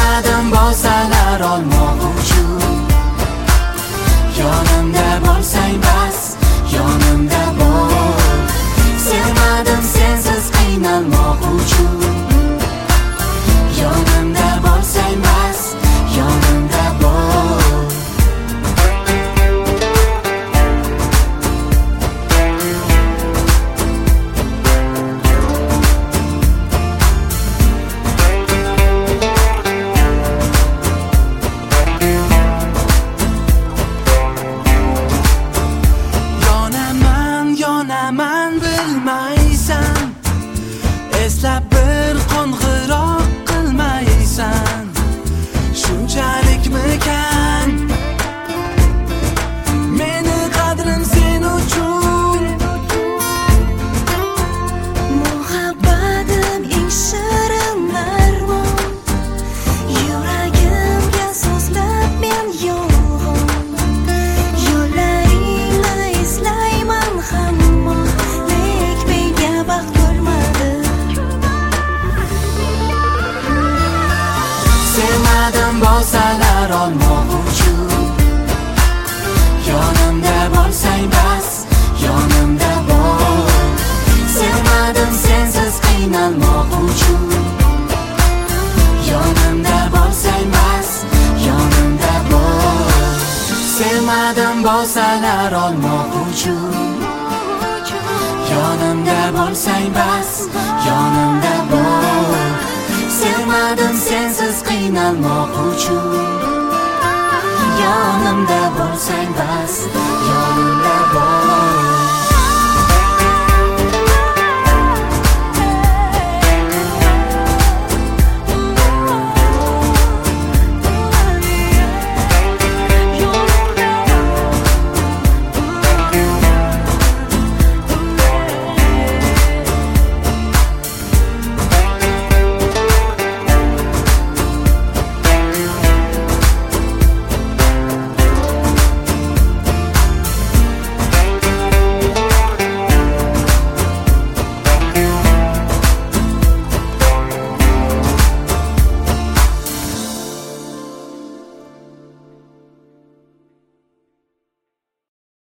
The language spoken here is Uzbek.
Sevmadim bo'lsalar olmoq uchun, yonimda bo'lsang bas, yonimda bo'l. Sevmadim sensiz qiynalmoq uchun, yonimda bo'lsang bas, yonimda bo'l. Yonaman bilmaysan, eslab bir qo'ng'iroq qilmaysan. Shunchalikmikan meni qadrim sen uchun? Muhabbatim eng shirin narvon, yuragimga so'zlab men yolg'on. Yo'llaringni izlayman hamma, lek menga baxt bo'lmadi. Sevmadim bo'lsalar olmoq uchun, yonimda bo'lsang bas, yonimda bo'l. Sevmadim sensiz qiynalmoq uchun, yonimda bo'lsang bas, yonimda bo'l. Sevmadim bo'lsalar olmoq uchun, yonimda bo'lsang bas, yonimda bo'l. Sevmadim sensiz qiynalmoq uchun, yonimda bo'lsang bas.